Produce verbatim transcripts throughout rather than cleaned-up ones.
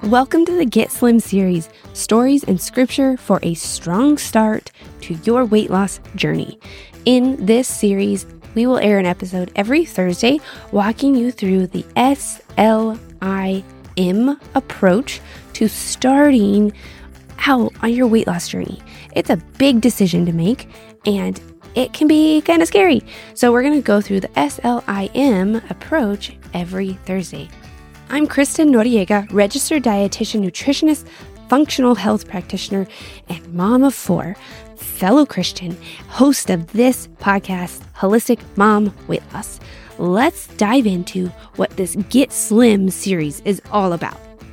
Welcome to the Get Slim series, stories and scripture for a strong start to your weight loss journey. In this series, we will air an episode every Thursday, walking you through the S L I M approach to starting out on your weight loss journey. It's a big decision to make, and it can be kind of scary. So we're going to go through the S L I M approach every Thursday. I'm Kristen Noriega, registered dietitian, nutritionist, functional health practitioner, and mom of four, fellow Christian, host of this podcast, Holistic Mom Weight Loss. Let's dive into what this Get Slim series is all about.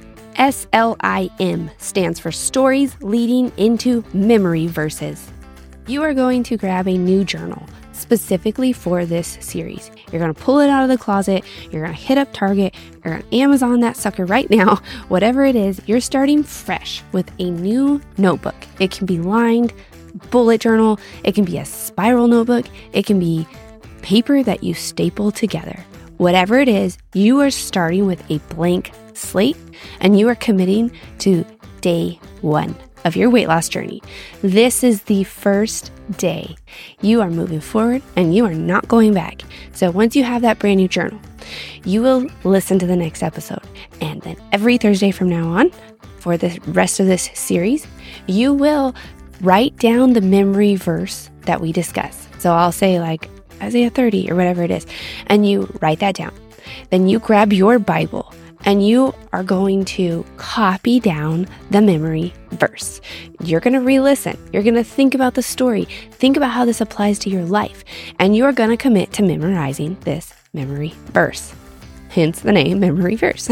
S L I M stands for Stories Leading into Memory Verses. You are going to grab a new journal specifically for this series. You're going to pull it out of the closet. You're going to hit up Target. You're going to Amazon that sucker right now. Whatever it is, you're starting fresh with a new notebook. It can be lined, bullet journal. It can be a spiral notebook. It can be paper that you staple together. Whatever it is, you are starting with a blank slate, and you are committing to day one of your weight loss journey. This is the first day. You are moving forward and you are not going back. So once you have that brand new journal, you will listen to the next episode. And then every Thursday from now on, for the rest of this series, you will write down the memory verse that we discuss. So I'll say like Isaiah thirty or whatever it is, and you write that down. Then you grab your Bible and you are going to copy down the memory verse. You're going to re-listen. You're going to think about the story. Think about how this applies to your life. And you're going to commit to memorizing this memory verse. Hence the name memory verse.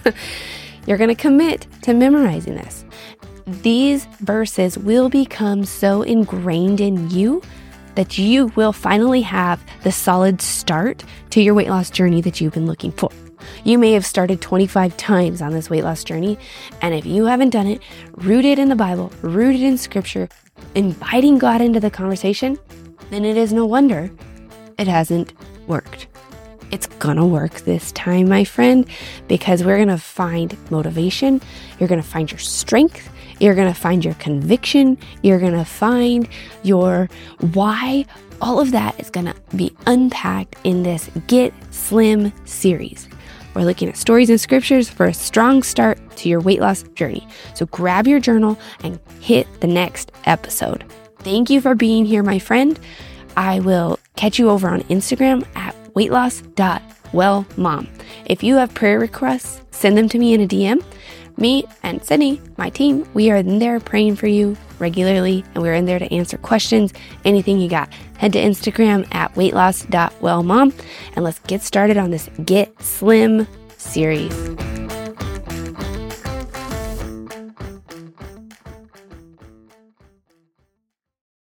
You're going to commit to memorizing this. These verses will become so ingrained in you that you will finally have the solid start to your weight loss journey that you've been looking for. You may have started twenty-five times on this weight loss journey, and if you haven't done it, rooted in the Bible, rooted in scripture, inviting God into the conversation, then it is no wonder it hasn't worked. It's gonna work this time, my friend, because we're gonna find motivation, you're gonna find your strength, you're gonna find your conviction, you're gonna find your why. All of that is gonna be unpacked in this Get Slim series. We're looking at stories and scriptures for a strong start to your weight loss journey. So grab your journal and hit the next episode. Thank you for being here, my friend. I will catch you over on Instagram at weightloss dot well mom. If you have prayer requests, send them to me in a D M. Me and Sydney, my team, we are in there praying for you regularly, and we're in there to answer questions, anything you got. Head to Instagram at weightloss dot well mom, and let's get started on this Get Slim series.